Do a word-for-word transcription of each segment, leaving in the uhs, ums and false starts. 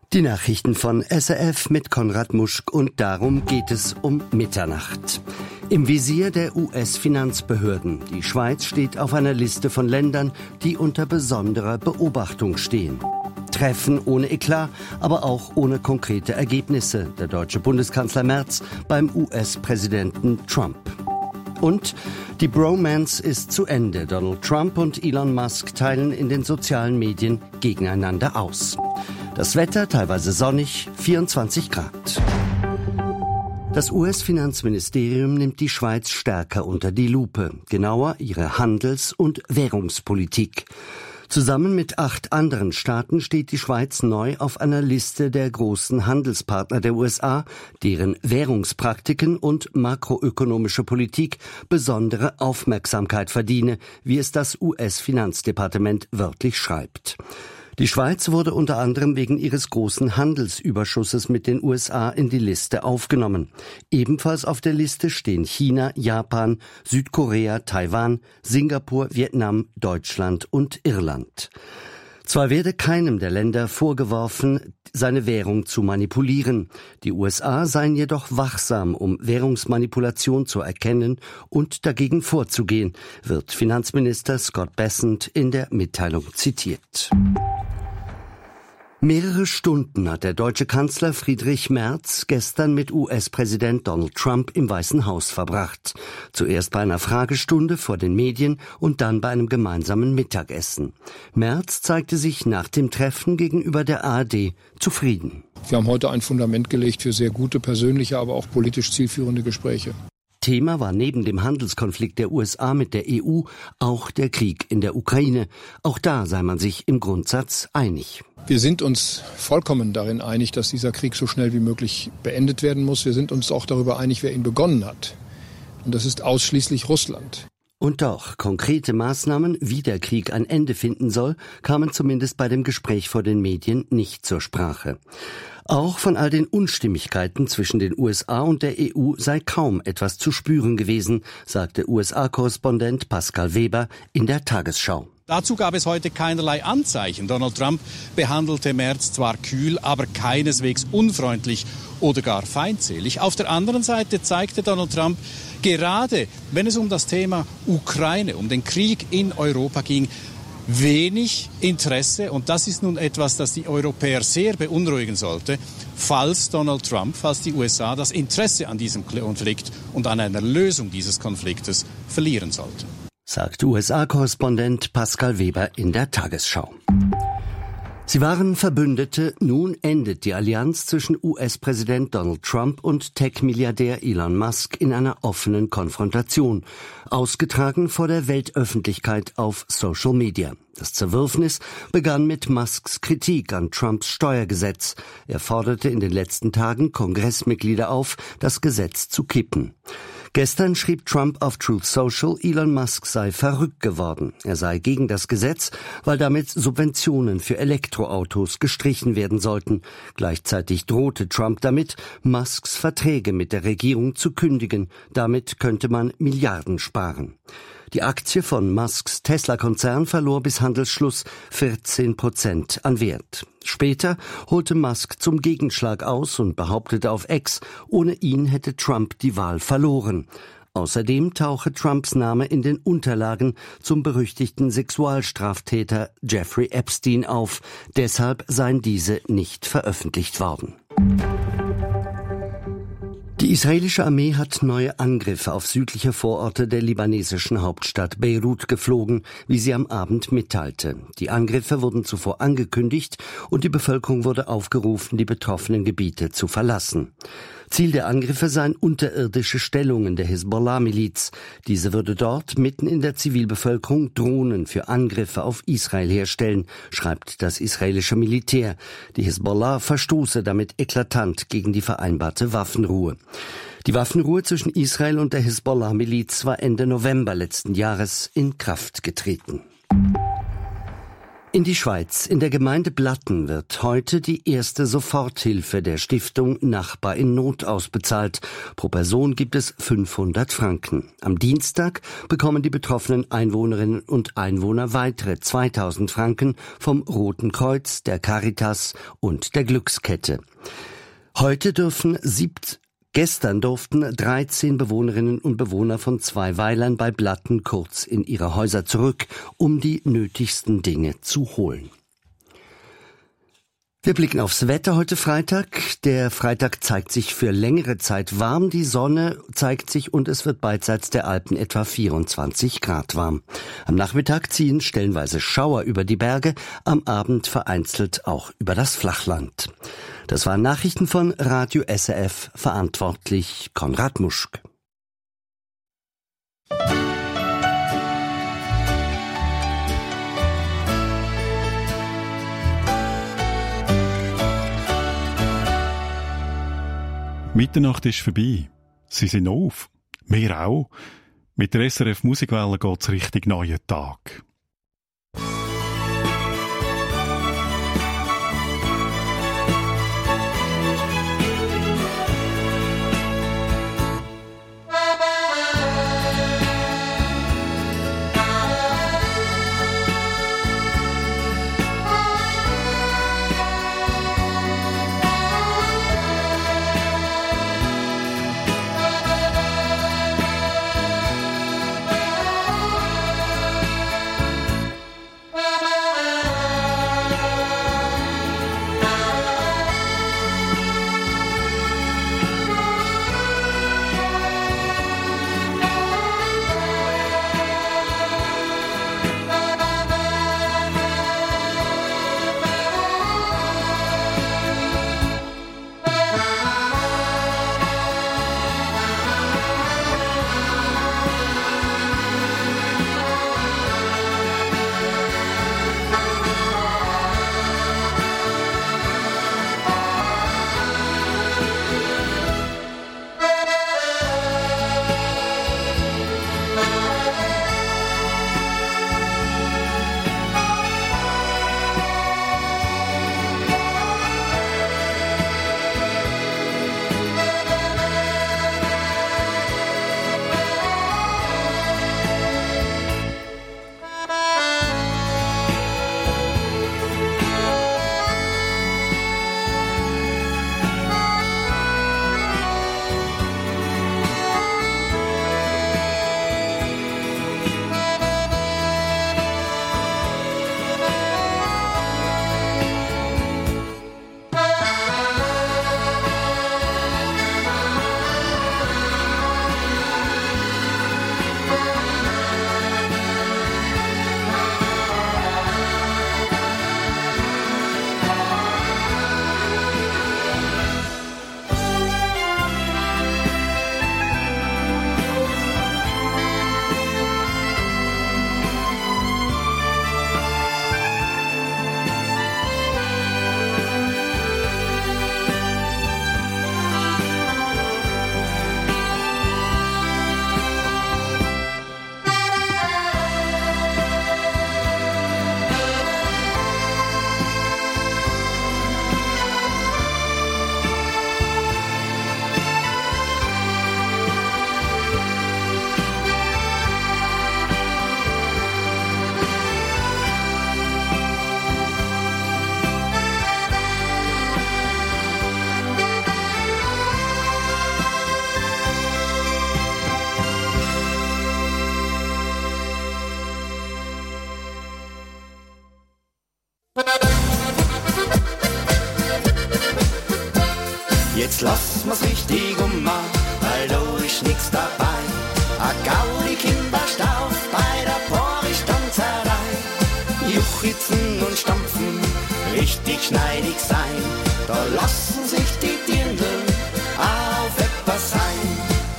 Die Nachrichten von S R F mit Konrad Muschk und darum geht es um Mitternacht. Im Visier der U S-Finanzbehörden. Die Schweiz steht auf einer Liste von Ländern, die unter besonderer Beobachtung stehen. Treffen ohne Eklat, aber auch ohne konkrete Ergebnisse. Der deutsche Bundeskanzler Merz beim U S-Präsidenten Trump. Und die Bromance ist zu Ende. Donald Trump und Elon Musk teilen in den sozialen Medien gegeneinander aus. Das Wetter teilweise sonnig, vierundzwanzig Grad. Das U S-Finanzministerium nimmt die Schweiz stärker unter die Lupe, genauer ihre Handels- und Währungspolitik. Zusammen mit acht anderen Staaten steht die Schweiz neu auf einer Liste der großen Handelspartner der U S A, deren Währungspraktiken und makroökonomische Politik besondere Aufmerksamkeit verdiene, wie es das U S-Finanzdepartement wörtlich schreibt. Die Schweiz wurde unter anderem wegen ihres großen Handelsüberschusses mit den U S A in die Liste aufgenommen. Ebenfalls auf der Liste stehen China, Japan, Südkorea, Taiwan, Singapur, Vietnam, Deutschland und Irland. Zwar werde keinem der Länder vorgeworfen, seine Währung zu manipulieren. Die U S A seien jedoch wachsam, um Währungsmanipulation zu erkennen und dagegen vorzugehen, wird Finanzminister Scott Bessent in der Mitteilung zitiert. Mehrere Stunden hat der deutsche Kanzler Friedrich Merz gestern mit U S-Präsident Donald Trump im Weißen Haus verbracht. Zuerst bei einer Fragestunde vor den Medien und dann bei einem gemeinsamen Mittagessen. Merz zeigte sich nach dem Treffen gegenüber der A R D zufrieden. Wir haben heute ein Fundament gelegt für sehr gute persönliche, aber auch politisch zielführende Gespräche. Thema war neben dem Handelskonflikt der U S A mit der E U auch der Krieg in der Ukraine. Auch da sei man sich im Grundsatz einig. Wir sind uns vollkommen darin einig, dass dieser Krieg so schnell wie möglich beendet werden muss. Wir sind uns auch darüber einig, wer ihn begonnen hat. Und das ist ausschließlich Russland. Und doch, konkrete Maßnahmen, wie der Krieg ein Ende finden soll, kamen zumindest bei dem Gespräch vor den Medien nicht zur Sprache. Auch von all den Unstimmigkeiten zwischen den U S A und der E U sei kaum etwas zu spüren gewesen, sagte U S A-Korrespondent Pascal Weber in der Tagesschau. Dazu gab es heute keinerlei Anzeichen. Donald Trump behandelte Merz zwar kühl, aber keineswegs unfreundlich oder gar feindselig. Auf der anderen Seite zeigte Donald Trump, gerade wenn es um das Thema Ukraine, um den Krieg in Europa ging, wenig Interesse, und das ist nun etwas, das die Europäer sehr beunruhigen sollte, falls Donald Trump, falls die U S A das Interesse an diesem Konflikt und an einer Lösung dieses Konfliktes verlieren sollte. Sagt U S A-Korrespondent Pascal Weber in der Tagesschau. Sie waren Verbündete, nun endet die Allianz zwischen U S-Präsident Donald Trump und Tech-Milliardär Elon Musk in einer offenen Konfrontation, ausgetragen vor der Weltöffentlichkeit auf Social Media. Das Zerwürfnis begann mit Musks Kritik an Trumps Steuergesetz. Er forderte in den letzten Tagen Kongressmitglieder auf, das Gesetz zu kippen. Gestern schrieb Trump auf Truth Social, Elon Musk sei verrückt geworden. Er sei gegen das Gesetz, weil damit Subventionen für Elektroautos gestrichen werden sollten. Gleichzeitig drohte Trump damit, Musks Verträge mit der Regierung zu kündigen. Damit könnte man Milliarden sparen. Die Aktie von Musks Tesla-Konzern verlor bis Handelsschluss vierzehn Prozent an Wert. Später holte Musk zum Gegenschlag aus und behauptete auf X, ohne ihn hätte Trump die Wahl verloren. Außerdem tauche Trumps Name in den Unterlagen zum berüchtigten Sexualstraftäter Jeffrey Epstein auf. Deshalb seien diese nicht veröffentlicht worden. Die israelische Armee hat neue Angriffe auf südliche Vororte der libanesischen Hauptstadt Beirut geflogen, wie sie am Abend mitteilte. Die Angriffe wurden zuvor angekündigt und die Bevölkerung wurde aufgerufen, die betroffenen Gebiete zu verlassen. Ziel der Angriffe seien unterirdische Stellungen der Hisbollah-Miliz. Diese würde dort mitten in der Zivilbevölkerung Drohnen für Angriffe auf Israel herstellen, schreibt das israelische Militär. Die Hisbollah verstoße damit eklatant gegen die vereinbarte Waffenruhe. Die Waffenruhe zwischen Israel und der Hisbollah-Miliz war Ende November letzten Jahres in Kraft getreten. In die Schweiz. In der Gemeinde Blatten wird heute die erste Soforthilfe der Stiftung Nachbar in Not ausbezahlt. Pro Person gibt es fünfhundert Franken. Am Dienstag bekommen die betroffenen Einwohnerinnen und Einwohner weitere zweitausend Franken vom Roten Kreuz, der Caritas und der Glückskette. Heute dürfen siebzehn Gestern durften dreizehn Bewohnerinnen und Bewohner von zwei Weilern bei Blatten kurz in ihre Häuser zurück, um die nötigsten Dinge zu holen. Wir blicken aufs Wetter heute Freitag. Der Freitag zeigt sich für längere Zeit warm. Die Sonne zeigt sich und es wird beidseits der Alpen etwa vierundzwanzig Grad warm. Am Nachmittag ziehen stellenweise Schauer über die Berge, am Abend vereinzelt auch über das Flachland. Das waren Nachrichten von Radio S R F, verantwortlich Konrad Muschk. Mitternacht ist vorbei. Sie sind auf. Wir auch. Mit der S R F Musikwelle geht's Richtung neuen Tag. Jetzt lass mal's richtig ummachen, weil da ist nix dabei. A Gaudi Kinderst auf bei der Poristanzerei. Juchizen und Stampfen, richtig schneidig sein. Da lassen sich die Dirndl auf etwas ein.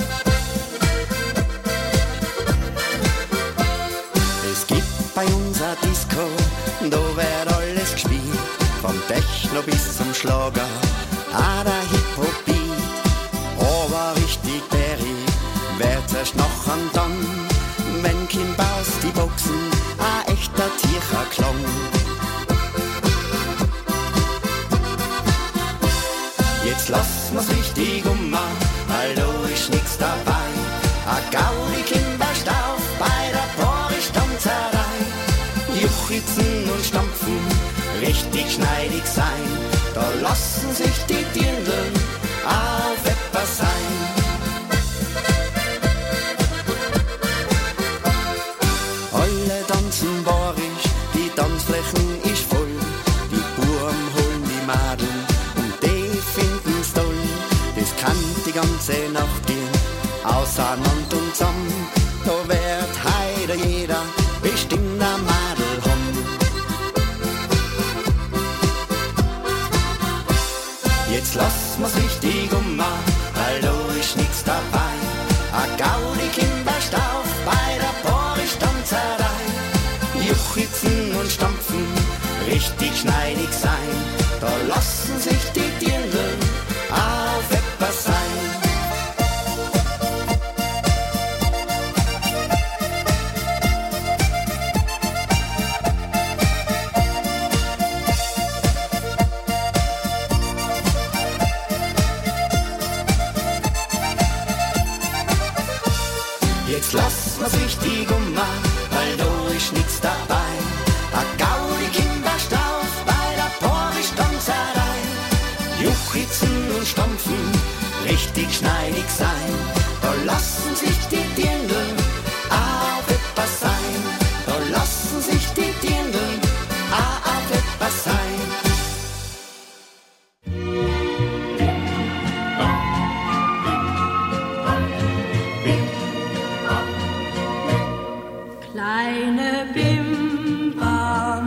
Es gibt bei uns a Disco, da wird alles gespielt. Vom Techno bis zum Schlager, ah, der Hip-Hop-Beat. Aber richtig berry wird's erst noch und dann, wenn Kim Baus die Boxen, a echter Tiercher Klang. da lassen sich die Dirndl auf etwas sein. Alle tanzen barisch, die Tanzflächen ist voll, die Buben holen die Madeln und die finden's toll. Das kann die ganze Nacht gehen, auseinander und zusammen, da wird heide jeder bestimmt ein Madel haben. Jetzt lass mal's richtig ummachen, weil da ist nix dabei. A Gaudi Kinderstauf bei der Borisch-Tanzerei. Juchizen und Stampfen, richtig schneidig sein. Da lassen sich die Dirndl auf etwas sein. Jetzt lass mal's richtig ummachen, weil da ist nix dabei. A Gaudi Kinderstauf bei der Borisch-Tanzerei. Juchizen und Stampfen, richtig schneidig sein. Da lassen sich die Dirndl auf etwas sein. Da lassen sich die Dirndl auf etwas sein. Kleine Bimbam,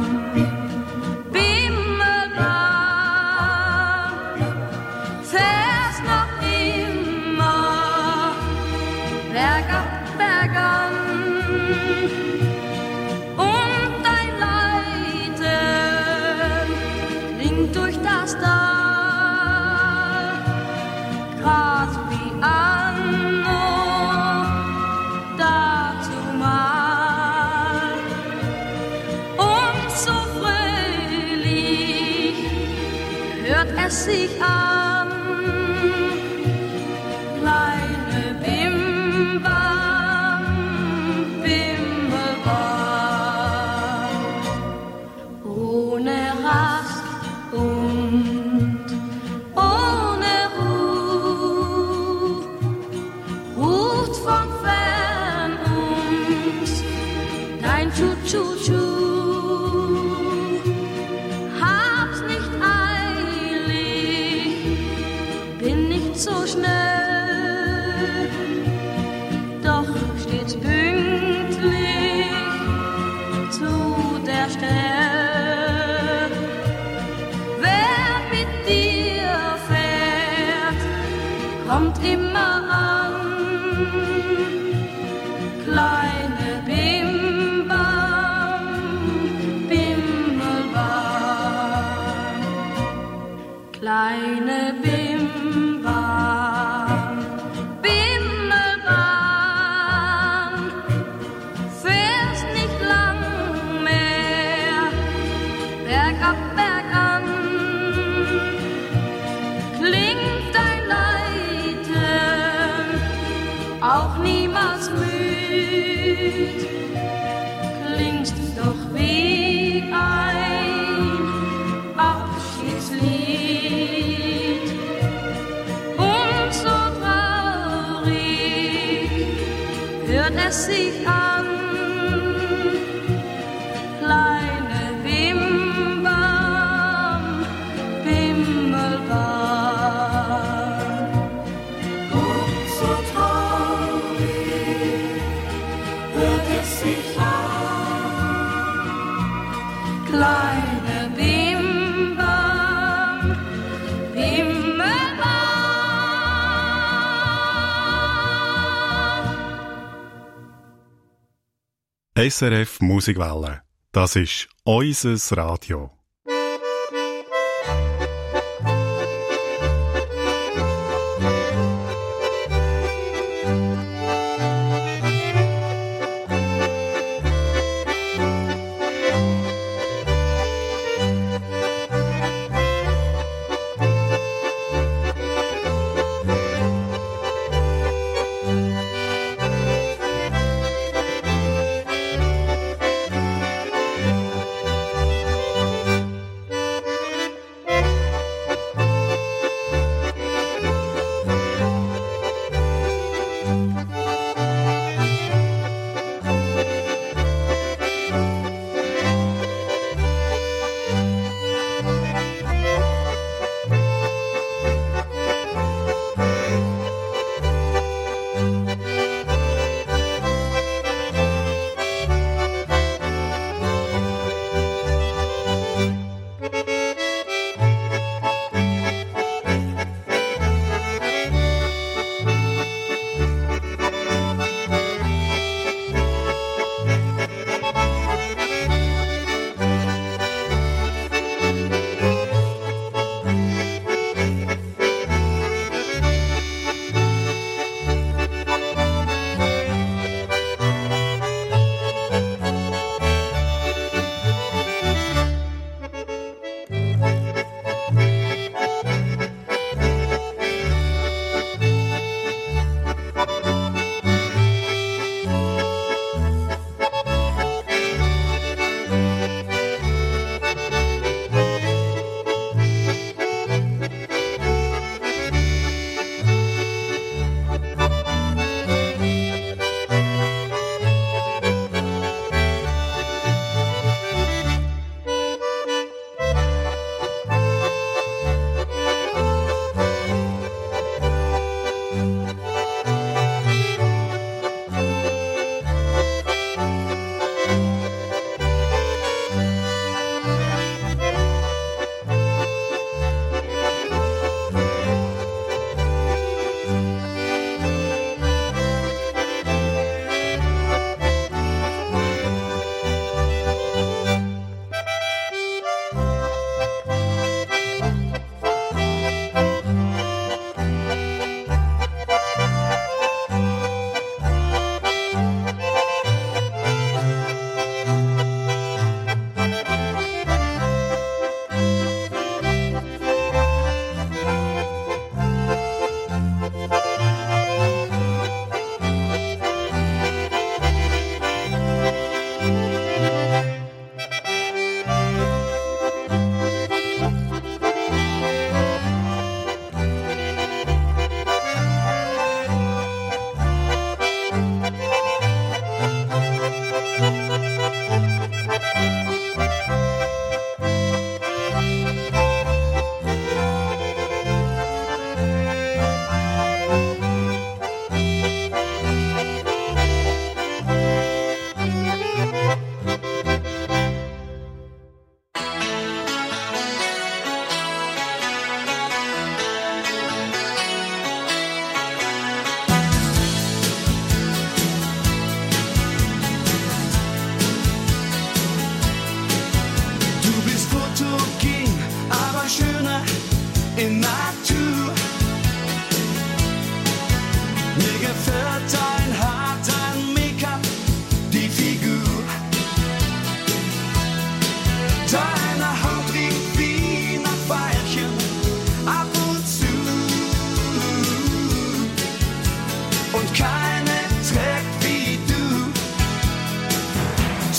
Bimmelbam, fährst noch immer bergab, bergan, und dein Leiten klingt durch das Tal, grad wie anno dazumal. So fröhlich hört es sich an, kleine Bimbam, Bimmelbam, ohne Rast und ohne Ruhe, ruft von fern uns dein Tschu-Tschu-Tschu. So schnell, doch stets pünktlich zu der Stelle. Wer mit dir fährt, kommt immer an, kleine Bimbam, Bimmelbam, kleine Bimbam. Auch niemals müd, klingst doch wie ein Abschiedslied. Und so traurig hört es sich an, kleine Bimbam, Bimmelbam. Kleine Bimbam, Bimmelbam. S R F Musikwelle. Das ist unser Radio.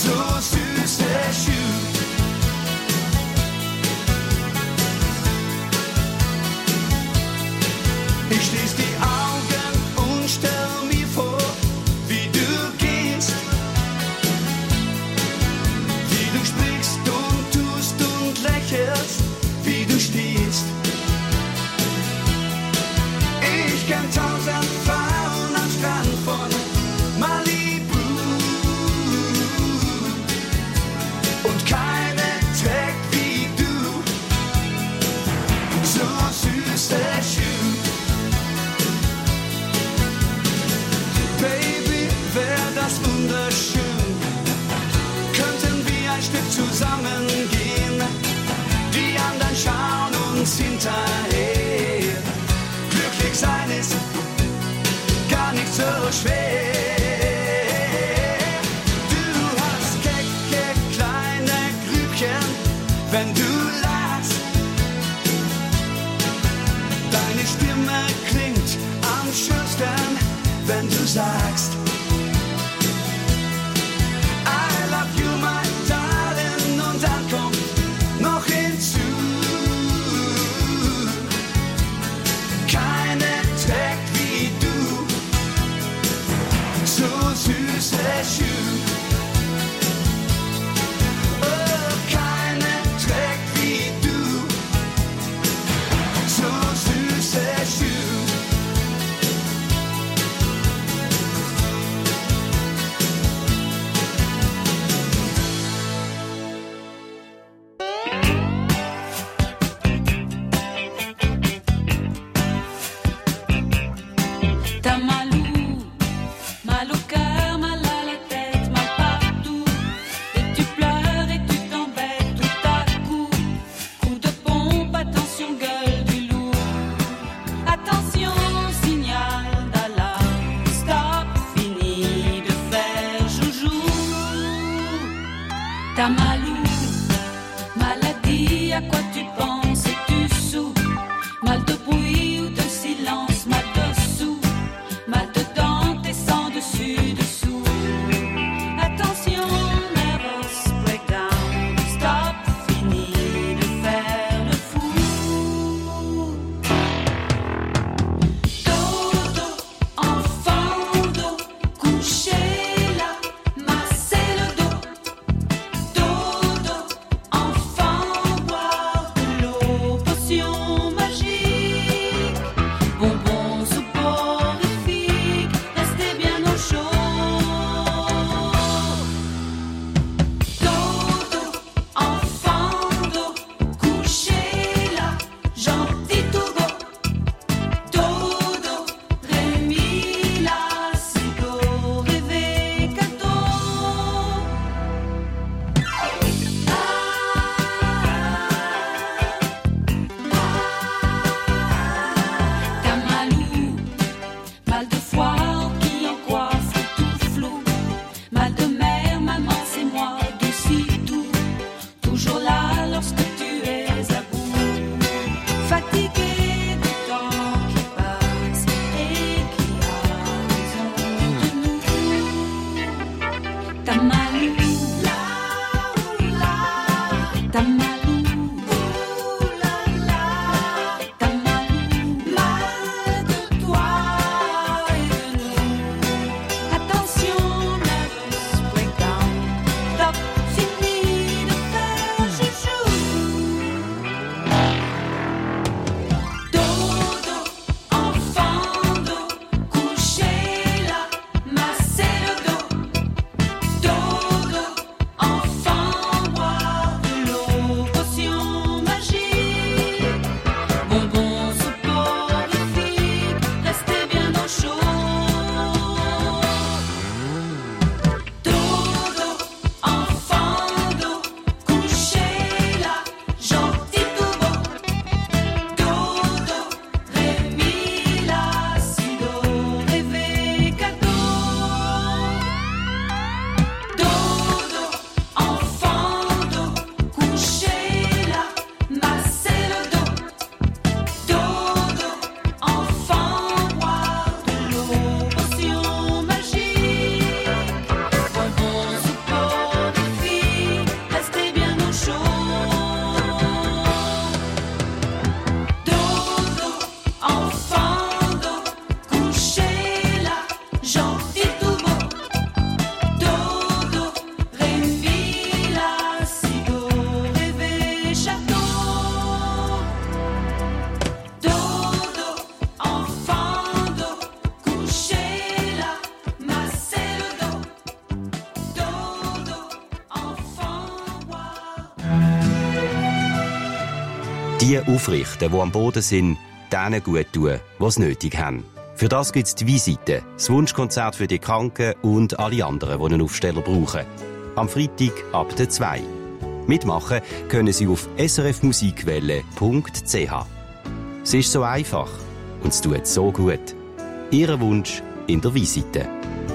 so süße Schuh. Ich schließ die Augen und stell mir vor, wie du gehst, wie du sprichst und tust und lächelst, wie du stehst. Ich kenn tausend Frauen am Strand von Malibu und keine trägt wie du so süße Schuhe. Baby, wär das wunderschön, könnten wir ein Stück zusammengehen, die anderen schauen uns hinterher. Glücklich sein ist gar nicht so schwer. Du hast kecke kleine Grübchen, wenn du lachst. Deine Stimme klingt am schönsten, wenn du sagst I love you, my darling, und dann kommt noch hinzu, keine trägt wie du so süße Schuhe. Oh, keine trägt wie du so süße Schuhe. T'as mal où, mal au cœur, mal à la tête, mal partout. Et tu pleures et tu t'embêtes tout à coup. Coup de pompe, attention, gueule du loup. Attention, signal d'alarme. Stop, fini de faire joujou. T'as mal où, maladie, à quoi tu penses et tu sous. Mal de bruit ou de silence, mal dessous. Mal dedans, t'es sans dessus, dessous. Attention, nervous breakdown. Stop, fini de faire le fou. Dodo, enfant d'eau, couché là, masser le dos. Dodo, enfant, boire de l'eau, potion magique. Bonbons soporifiques, restez bien au chaud. Dodo, enfant d'eau, couché là, gentil Togo. Dodo, Rémi, la cigo, rêver cadeau. T'as mal où, mal de foire qui en coiffe tout flou. Mal de mer, maman c'est moi, douci doux. Toujours là lorsque tu es à bout. Fatigué du temps qui passe et qui a raison de nous. T'as mal où, là où là. T'as mal où, ouh là là. T'as mal où, mal de toi et de nous. Attention, nervous breakdown. Stop, fini de faire chouchou. Dodo, enfant d'eau, couché là, masser le dos. Dodo, enfant, boire de l'eau, Die aufrichten, die am Boden sind, denen gut tun, die es nötig haben. Für das gibt es die Visite, das Wunschkonzert für die Kranken und alle anderen, die einen Aufsteller brauchen. Am Freitag ab der zwei. Mitmachen können Sie auf s r f musikwelle punkt c h. Es ist so einfach und es tut so gut. Ihr Wunsch in der Visite.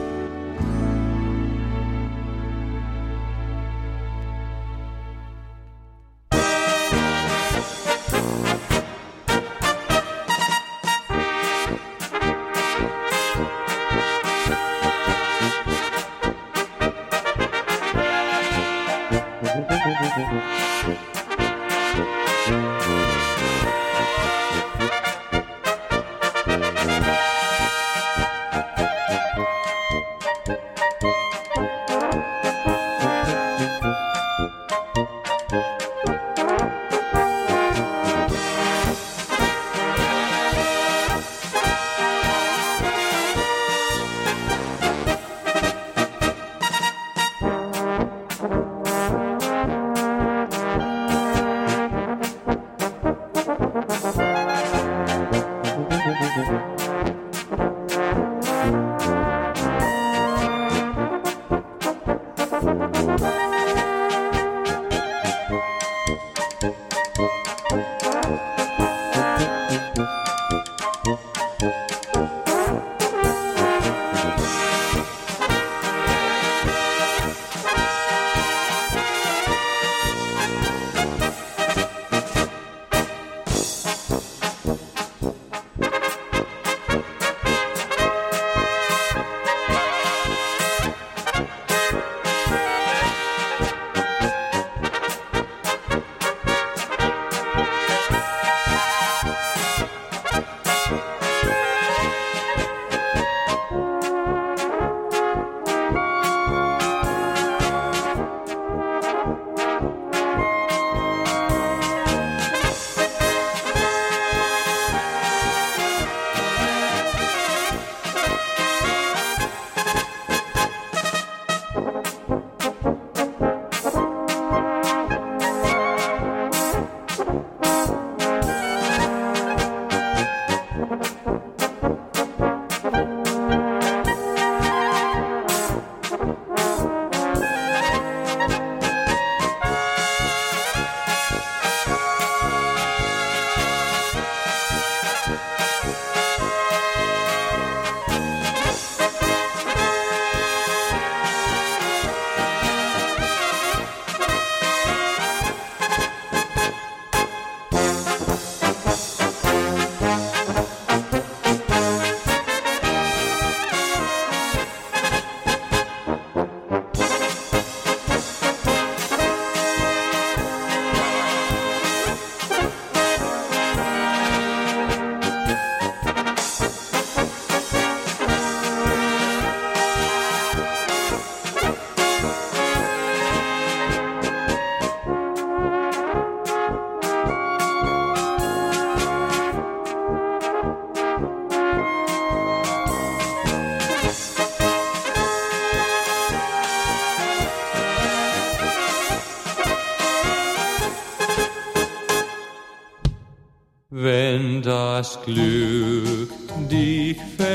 Wenn das Glück dich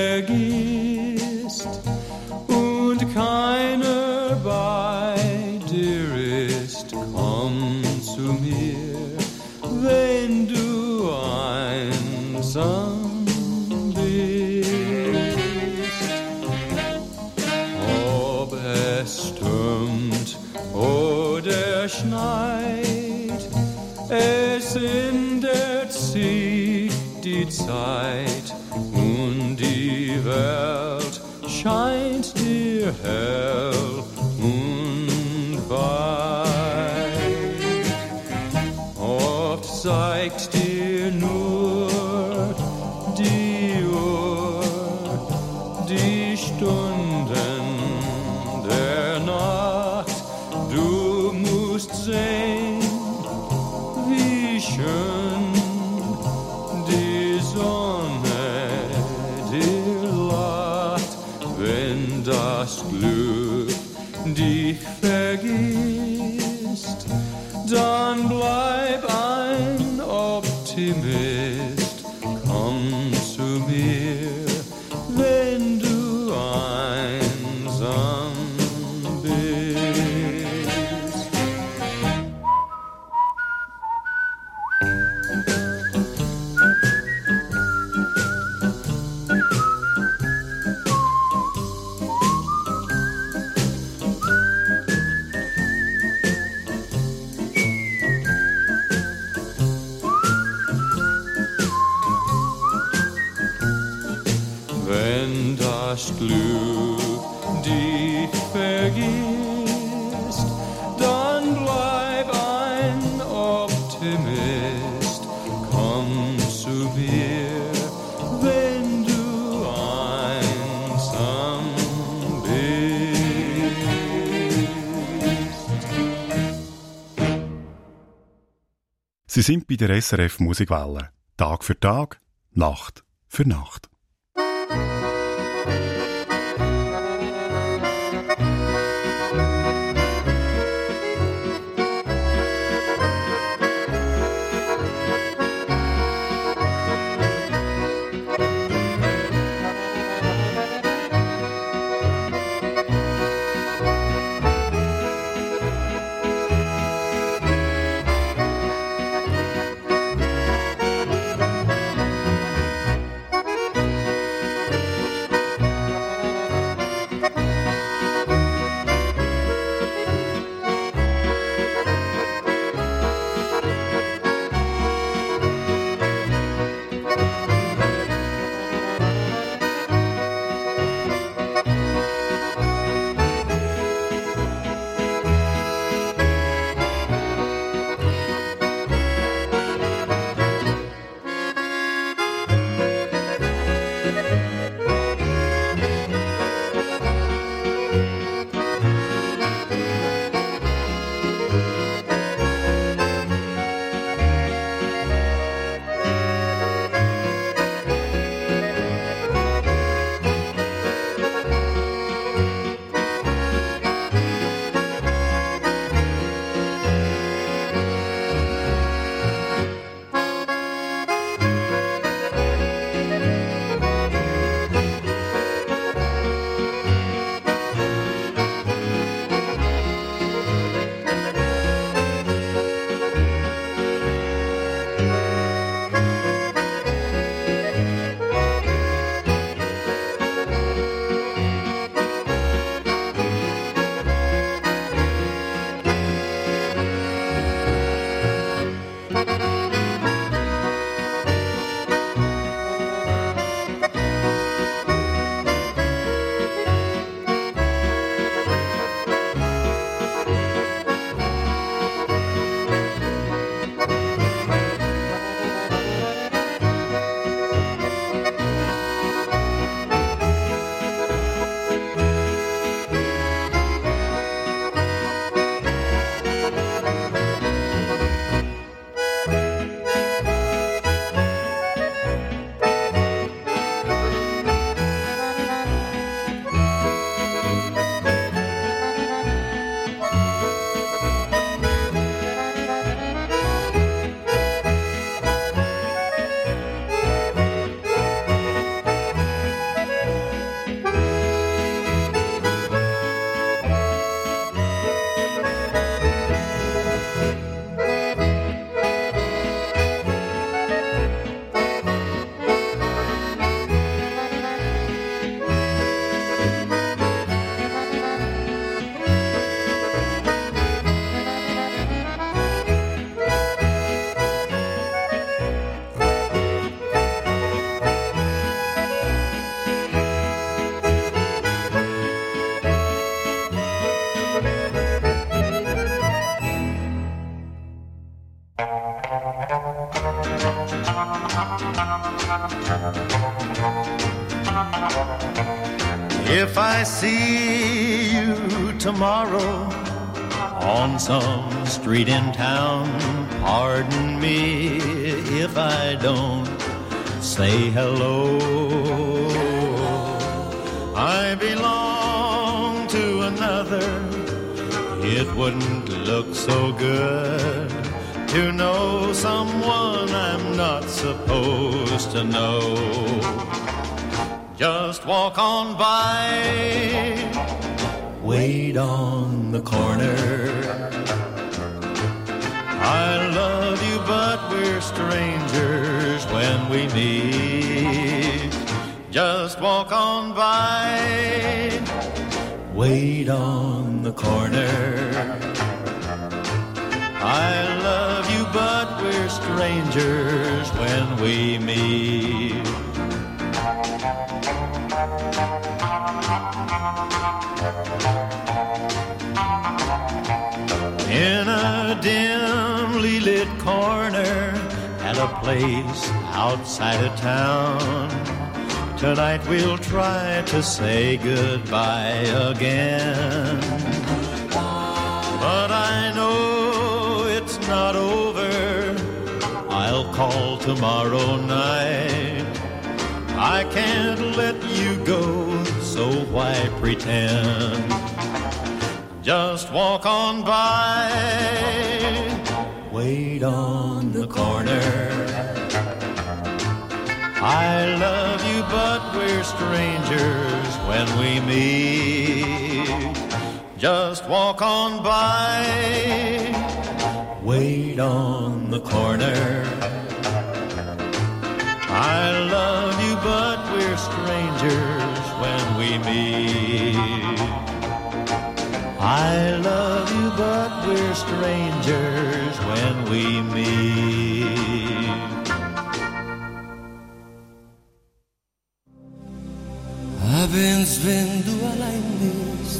vergisst und keiner bei dir ist, komm zu mir, wenn du einsam bist. Ob es stürmt oder schneit, es ändert sich die Zeit und die Welt scheint dir hell und weit. Oft zeigt dir nur die Uhr die Stunden der Nacht. Du musst sehen, wie schön die Sonne dir lacht. Wenn das Glück dich vergisst, dann bleib ein Optimist. Sie sind bei der S R F Musikwelle. Tag für Tag, Nacht für Nacht. If I see you tomorrow on some street in town, pardon me if I don't say hello. I belong to another. It wouldn't look so good to know someone I'm not supposed to know. Just walk on by, wait on the corner. I love you, but we're strangers when we meet. Just walk on by, wait on the corner. I love you, but we're strangers when we meet. In a dimly lit corner at a place outside of town, tonight we'll try to say goodbye again. But I know it's not over call tomorrow night. I can't let you go, so why pretend? Just walk on by, wait on the corner. I love you, but we're strangers when we meet. Just walk on by, wait on the corner. I love you, but we're strangers when we meet. I love you, but we're strangers when we meet. Abends, wenn du allein bist,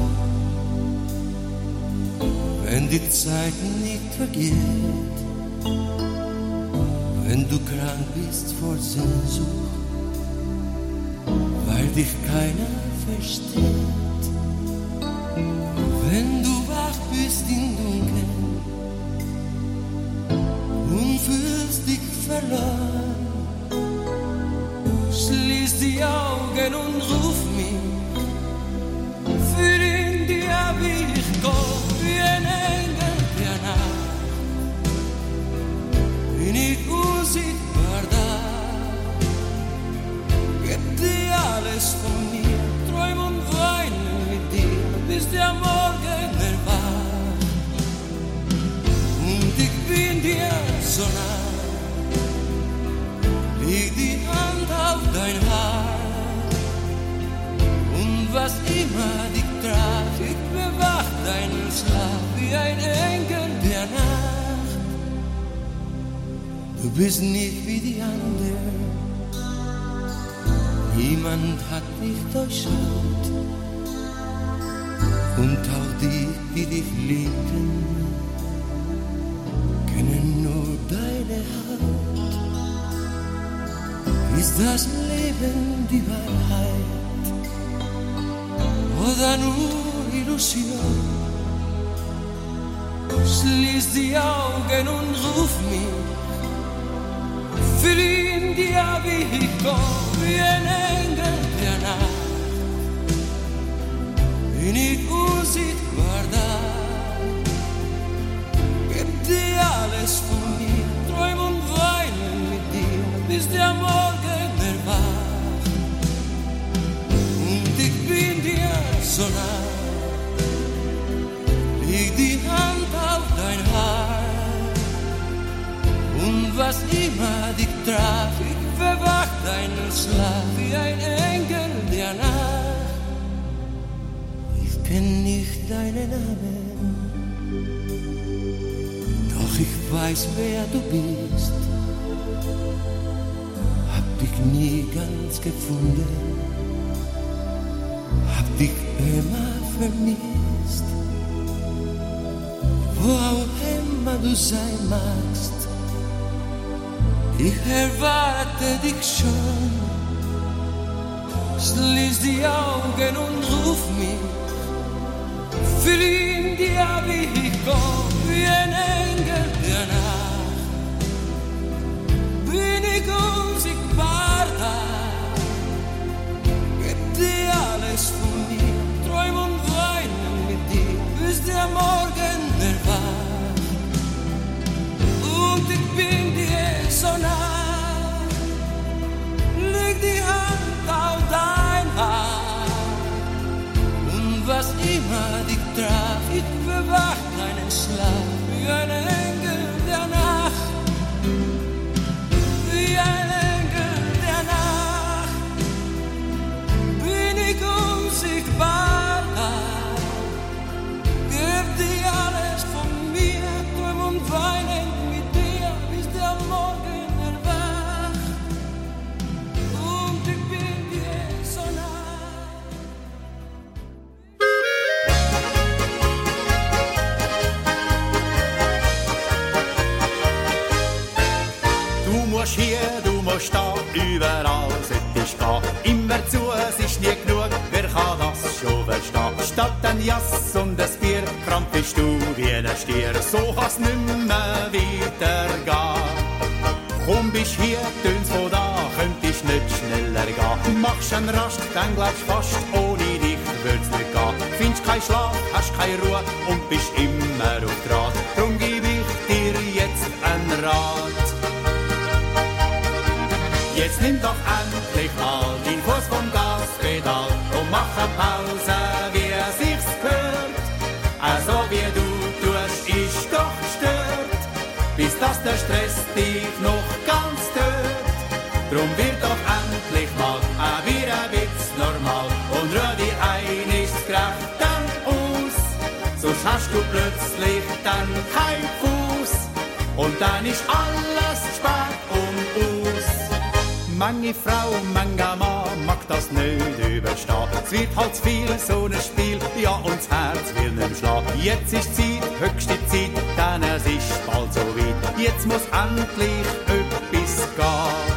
wenn die Zeit nicht vergeht, wenn du krank bist vor Sehnsucht, weil dich keiner versteht, wenn du wach bist im Dunkeln und fühlst dich verloren, schließ die Augen und ruf mich, für in dir wie ich komm, wie ein Engel der Nacht, bin ich unsichtbar da, gib dir alles von mir, träum und weine mit dir, bis der Morgen erwacht, und ich bin dir so nah. Leg die Hand auf dein Haar, und was immer dich traf, ich bewach deinen Schlaf wie ein Engel der Nacht. Du bist nicht wie die anderen, niemand hat dich durchschaut, und auch die, die dich liebten, kennen nur deine Haut. Ist das Leben die Wahrheit oder nur Illusion? Schließ die Augen und ruf mich, fühl in dir wie ich komm, wie ein Engel der Nacht, bin ich unsichtbar da, gib dir alles von mir, träum und weine mit dir, bis der Morgen erwacht, und ich bin dir so nah, leg die Hand auf dein Haar, und was immer dich traf, ich verwach deinen Schlaf wie ein Engel der Nacht. Ich kenn nicht deinen Namen, doch ich weiß, wer du bist. Hab dich nie ganz gefunden, hab dich immer vermisst. Wo auch immer du sein magst, ich erwarte dich schon. Schließ die Augen und ruf mich, fühl in dir wie ich komm, wie ein Engel der Nacht, bin ich unsichtbar da, gib dir alles von mir, träum und weine mit dir, bis der Morgen erwacht, und ich bin dir so nah, leg die Hand auf dein Haar, und was immer dich traf, ich bewach deinen Schlaf wie ein Engel der Nacht, wie ein Engel der Nacht, bin ich unsichtbar da, gib dir alles von mir, träum und weine mit dir, bis der Morgen erwacht, und ich bin dir so nah. Du musst hier, du musst da, überall sollte ich gehen. Immer zu, es ist nie genug, wer kann das schon verstehen? Statt ein Jass und ein Bier, krampfst du wie ein Stier, so kann's nimmer weitergehen. Komm, bist hier, tönt's von da, könntest nicht schneller gehen. Machst einen Rast, dann glaubst fast, ohne dich würd's nicht gehen. Findest keinen Schlaf, hast keine Ruhe und bist immer auf Draht. Drum geb ich dir jetzt einen Rat. Jetzt nimm doch endlich mal deinen Fuß vom Gaspedal und mach eine Pause, wie es sich gehört. Also wie du tust, ist doch gestört, bis dass der Stress dich noch ganz stört. Drum wird doch endlich mal ein wieder ein Witz normal und ruh die ein ist gerecht dann aus. Sonst hast du plötzlich dann kein Fuß und dann ist alles spät und aus. Manche Frau, mancher Mann mag das nicht überstehen. Es wird halt zu viel, so ein Spiel, ja, und das Herz will nicht schlagen. Jetzt ist Zeit, höchste Zeit, denn es ist bald so weit. Jetzt muss endlich etwas gehen.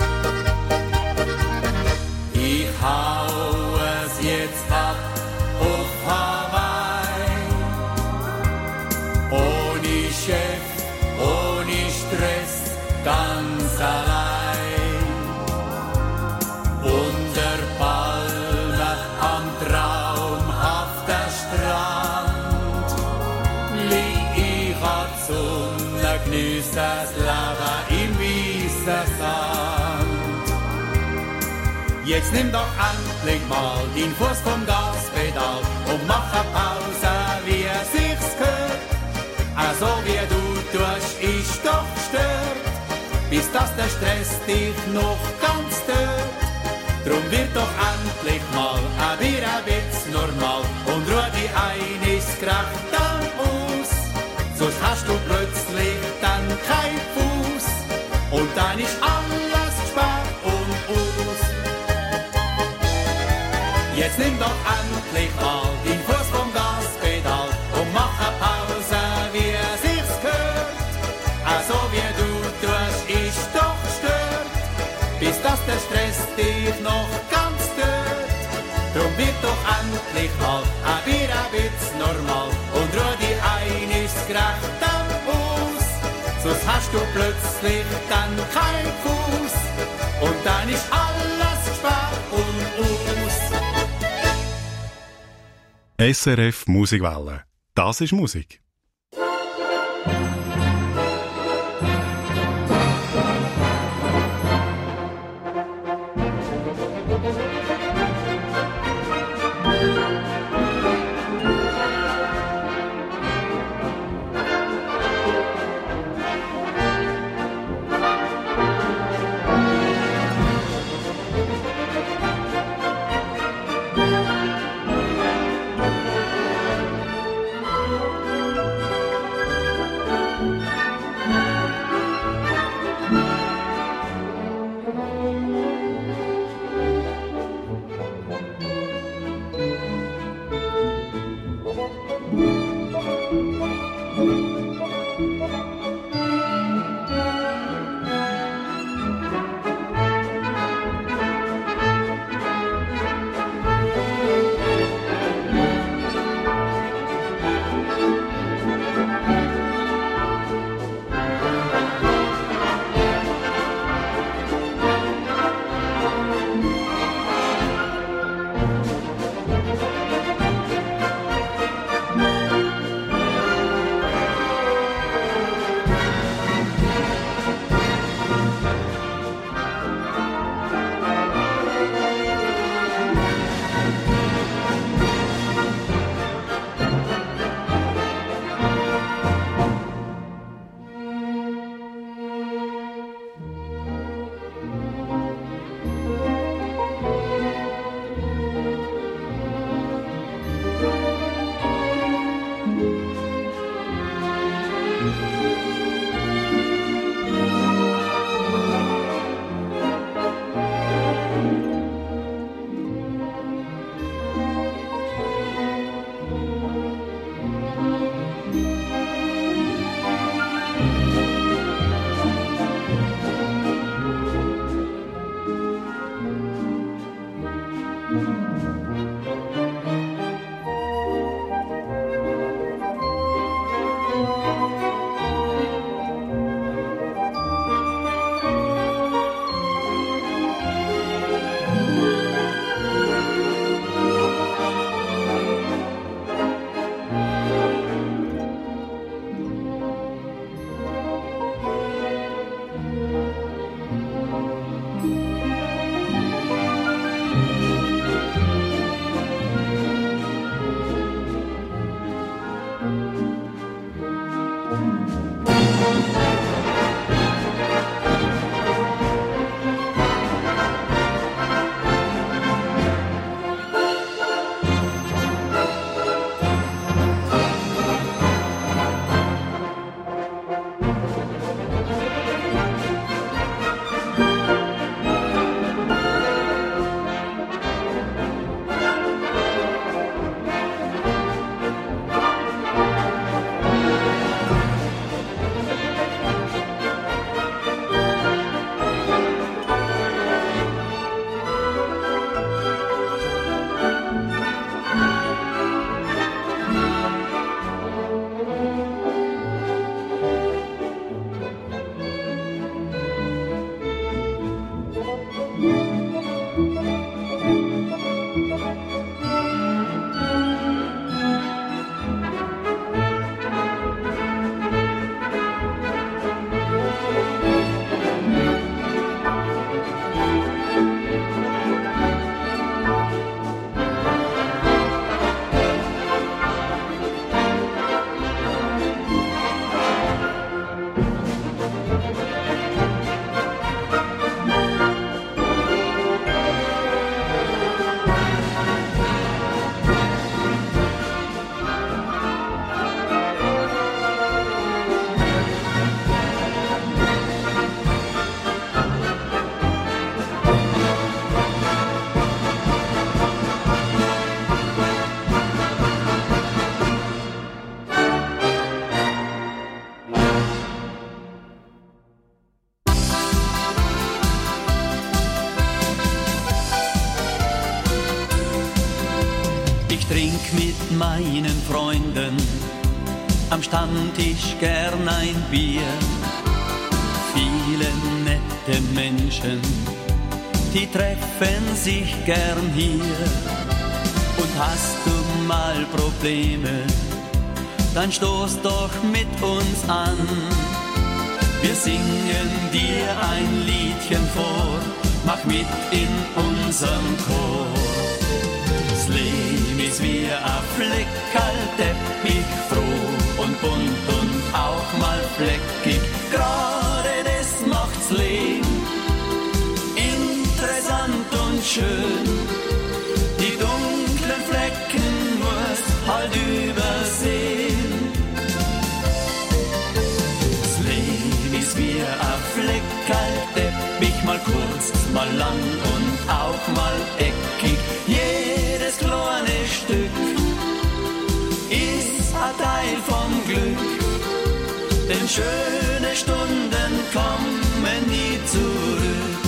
Ich hau es jetzt ab auf Hawaii. Ohne Chef, ohne Stress, ganz allein. Unter Palme am traumhaften Strand lieg ich an die Sonne, geniess das Leben im weißen Sand. Jetzt nimm doch endlich mal deinen Fuß vom Gaspedal und mach eine Pause, wie es sich gehört. Also wie du tust, ist doch gestört, bis dass der Stress dich noch ganz stört. Drum wird doch endlich mal ein Bier, ein Witz normal und ruh die ein ist gerecht dann aus. Sonst hast du plötzlich dann kein Fuß und dann ist alles spät und aus. Jetzt nimm doch endlich mal den Fuß vom Gaspedal und mach eine Pause, wie es sich gehört. Also wie du tust, ist doch gestört, bis dass der Stress dich noch ganz stört. Drum wird doch endlich mal ein Bier, ein Witz normal und ruh die ein ist gerecht dann aus. Sonst hast du plötzlich dann kein Fuß und dann ist alles spät und aus. S R F Musikwelle. Das ist Musik. Mit meinen Freunden am Stammtisch gern ein Bier. Viele nette Menschen, die treffen sich gern hier. Und hast du mal Probleme, dann stoß doch mit uns an. Wir singen dir ein Liedchen vor, mach mit in unserem Chor. Das Leben ist wie ein Fleckerl Teppich, froh und bunt und auch mal fleckig. Gerade das macht's Leben interessant und schön. Die dunklen Flecken musst halt übersehen. Das Leben ist wie ein Fleckerl Teppich, mal kurz, mal lang und auch mal eckig. Jedes kleine Stück ist ein Teil vom Glück, denn schöne Stunden kommen nie zurück.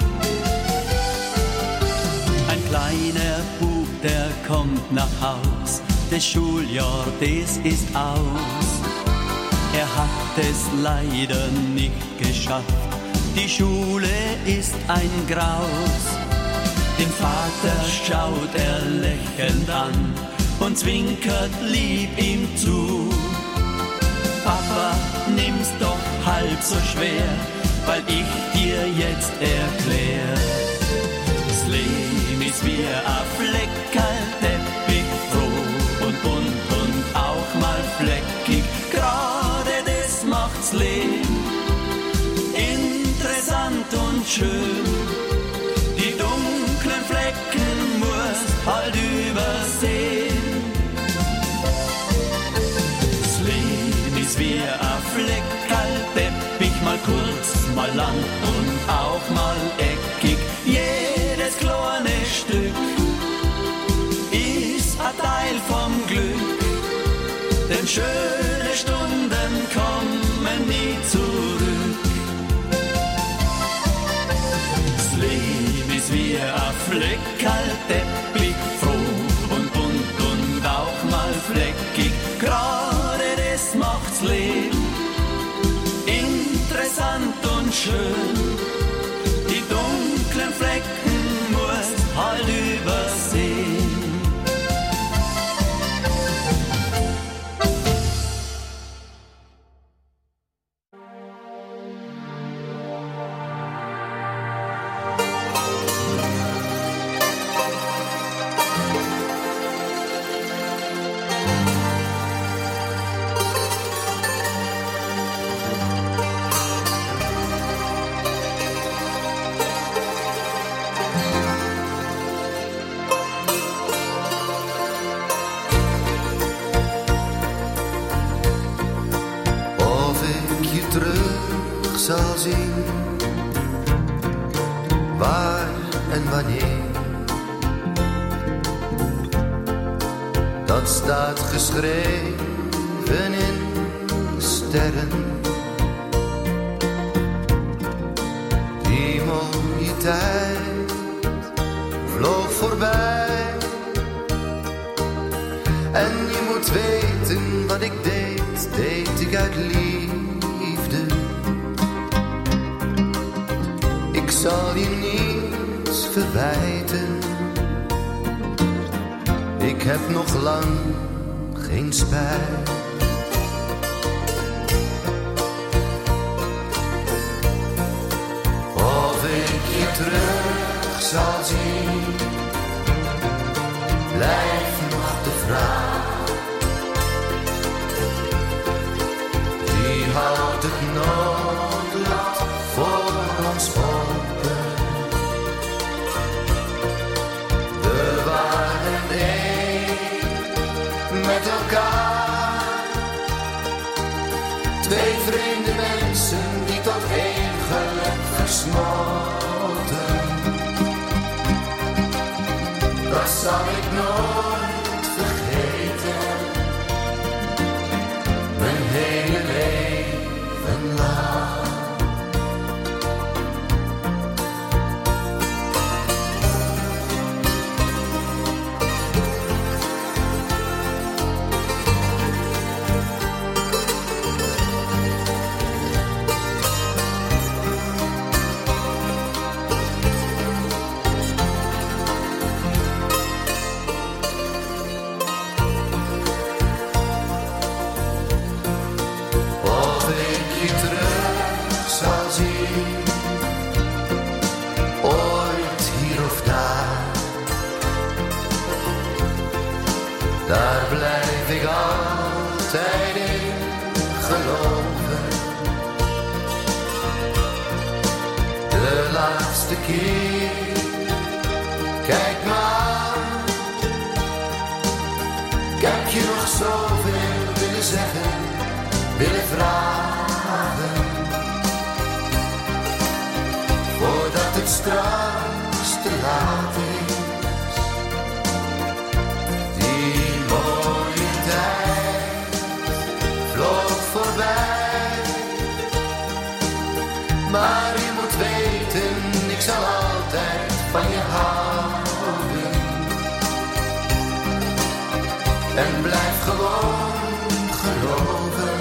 Ein kleiner Bub, der kommt nach Haus, das Schuljahr, das ist aus. Er hat es leider nicht geschafft, die Schule ist ein Graus. Den Vater schaut er lächelnd an und zwinkert lieb ihm zu. Papa, nimm's doch halb so schwer, weil ich dir jetzt erklär. Das Leben ist wie ein Fleckerl Teppich, froh und bunt und auch mal fleckig. Gerade das macht's Leben interessant und schön. Die dunklen Flecken musst halt übersehen. Das Leben ist wie ein Fleckerl Teppich, mal kurz, mal lang und auch mal eckig. Jedes kleine Stück ist ein Teil vom Glück, denn schöne Stunden kommen nie zurück. Das Leben ist wie ein Fleckerl Teppich, froh und bunt und auch mal fleckig. Gerade das macht's Leben interessant und schön. Die dunklen Flecken musst halt übersehen. zal zien waar en wanneer. Dat staat geschreven in sterren. Die mooie tijd vloog voorbij. En je moet weten wat ik deed, deed ik uit liefde. Ik zal je niets verwijten. Ik heb nog lang geen spijt. Of ik je terug zal zien, blijft nog de vraag. Die houdt het noodlot voor ons open. We waren één met elkaar. Twee vreemde mensen die tot één geluk versmolten. Dat zal ik nooit vergeten. Mijn hele leven lang. Daar blijf ik altijd in geloven. De laatste keer, kijk maar. Ik heb je nog zoveel willen zeggen, willen vragen. Voordat het straks te laat is. Voorbij. Maar je moet weten, ik zal altijd van je houden. En blijf gewoon geloven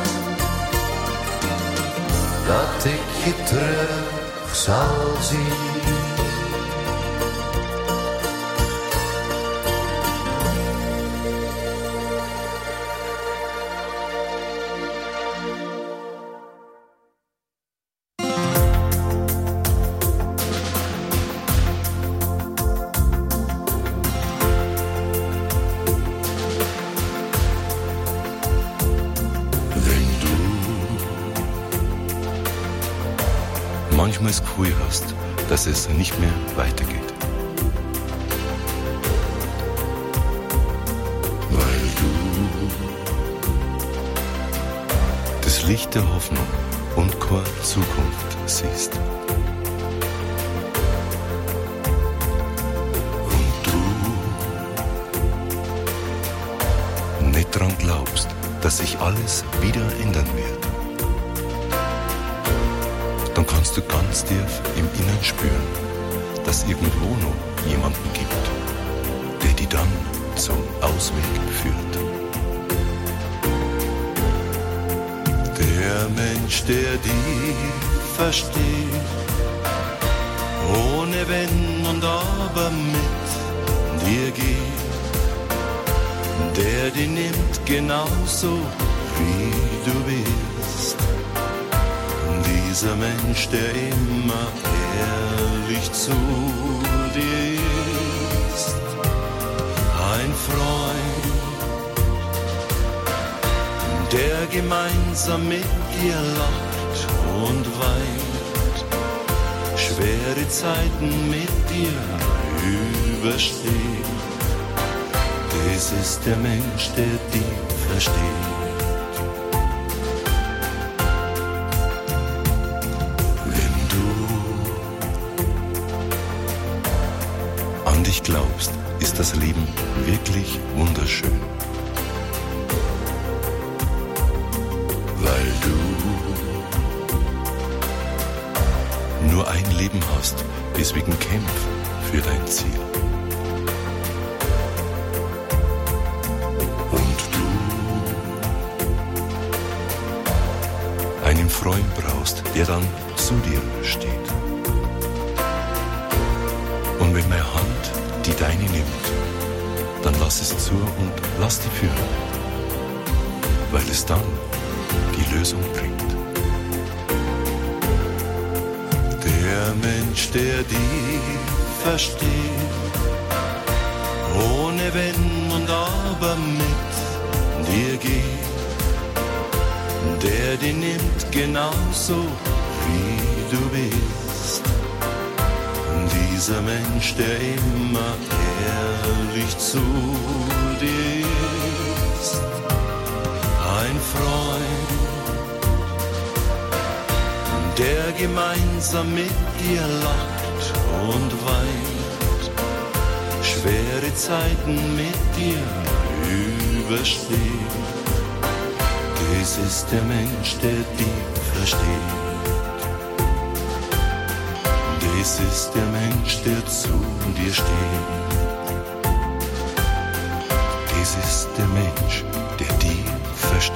dat ik je terug zal zien. Manchmal das Gefühl hast, dass es nicht mehr weitergeht. Weil du das Licht der Hoffnung und keine Zukunft siehst. Und du nicht dran glaubst, dass sich alles wieder ändern wird. Dann kannst du ganz tief im Innern spüren, dass irgendwo noch jemanden gibt, der dich dann zum Ausweg führt. Der Mensch, der dich versteht, ohne Wenn und Aber mit dir geht, der dich nimmt genauso wie du bist. Dieser Mensch, der immer ehrlich zu dir ist, ein Freund, der gemeinsam mit dir lacht und weint, schwere Zeiten mit dir übersteht. Das ist der Mensch, der dich versteht. das Leben wirklich wunderschön. Weil du nur ein Leben hast, deswegen kämpf für dein Ziel. Und du einen Freund brauchst, der dann zu dir steht. Und wenn meine Hand die deine nimmt, dann lass es zu und lass die führen, weil es dann die Lösung bringt. Der Mensch, der dich versteht, ohne Wenn und Aber mit dir geht, der dich nimmt genauso wie du bist. Dieser Mensch, der immer ehrlich zu dir ist, ein Freund, der gemeinsam mit dir lacht und weint, schwere Zeiten mit dir übersteht. Das ist der Mensch, der dich versteht. Das ist der Mensch, der zu dir steht. Das ist der Mensch, der dich versteht.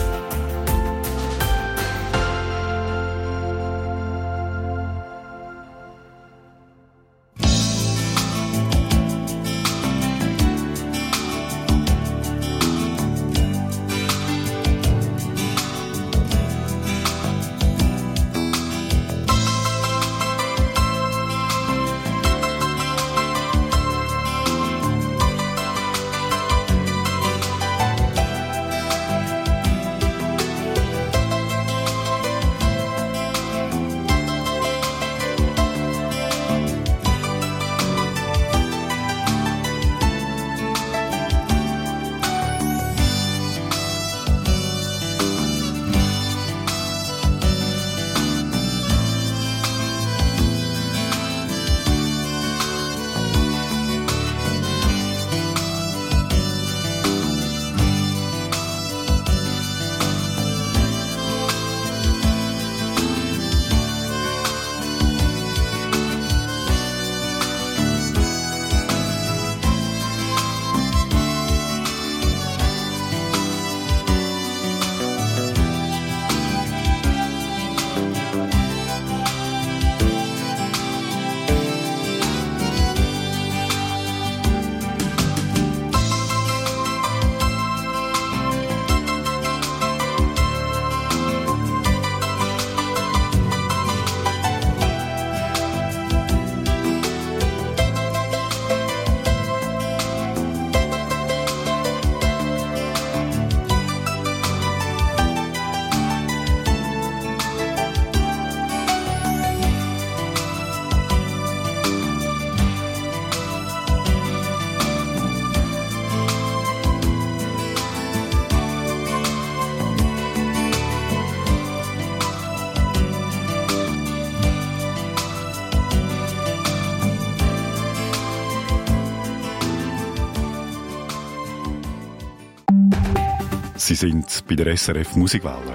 Sie sind bei der S R F Musikwelle.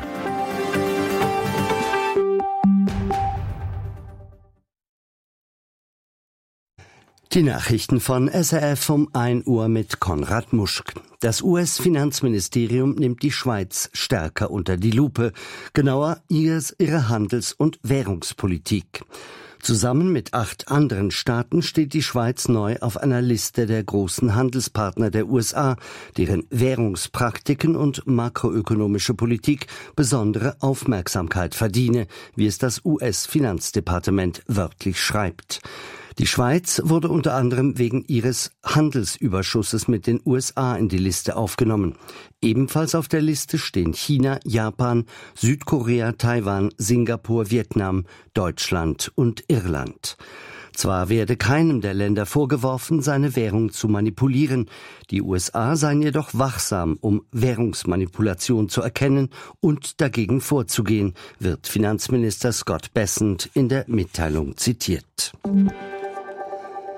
Die Nachrichten von S R F um ein Uhr mit Konrad Muschk. Das U S-Finanzministerium nimmt die Schweiz stärker unter die Lupe, genauer ihre Handels- und Währungspolitik. Zusammen mit acht anderen Staaten steht die Schweiz neu auf einer Liste der großen Handelspartner der U S A, deren Währungspraktiken und makroökonomische Politik besondere Aufmerksamkeit verdiene, wie es das U S-Finanzdepartement wörtlich schreibt. Die Schweiz wurde unter anderem wegen ihres Handelsüberschusses mit den U S A in die Liste aufgenommen. Ebenfalls auf der Liste stehen China, Japan, Südkorea, Taiwan, Singapur, Vietnam, Deutschland und Irland. Zwar werde keinem der Länder vorgeworfen, seine Währung zu manipulieren. Die U S A seien jedoch wachsam, um Währungsmanipulation zu erkennen und dagegen vorzugehen, wird Finanzminister Scott Bessent in der Mitteilung zitiert.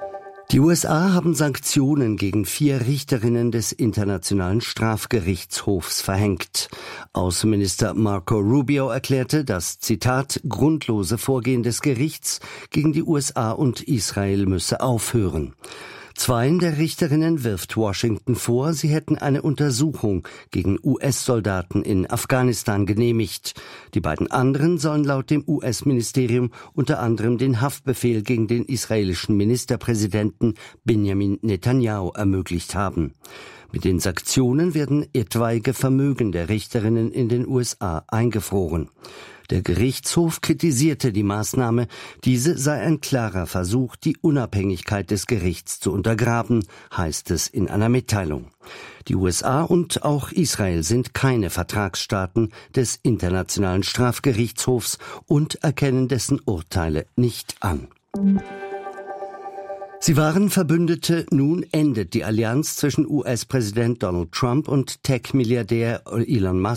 Die U S A haben Sanktionen gegen vier Richterinnen des Internationalen Strafgerichtshofs verhängt. Außenminister Marco Rubio erklärte, das, Zitat, grundlose Vorgehen des Gerichts gegen die U S A und Israel müsse aufhören. Zweien der Richterinnen wirft Washington vor, sie hätten eine Untersuchung gegen U S-Soldaten in Afghanistan genehmigt. Die beiden anderen sollen laut dem U S-Ministerium unter anderem den Haftbefehl gegen den israelischen Ministerpräsidenten Benjamin Netanyahu ermöglicht haben. Mit den Sanktionen werden etwaige Vermögen der Richterinnen in den U S A eingefroren. Der Gerichtshof kritisierte die Maßnahme, diese sei ein klarer Versuch, die Unabhängigkeit des Gerichts zu untergraben, heißt es in einer Mitteilung. Die U S A und auch Israel sind keine Vertragsstaaten des Internationalen Strafgerichtshofs und erkennen dessen Urteile nicht an. Sie waren Verbündete, nun endet die Allianz zwischen U S-Präsident Donald Trump und Tech-Milliardär Elon Musk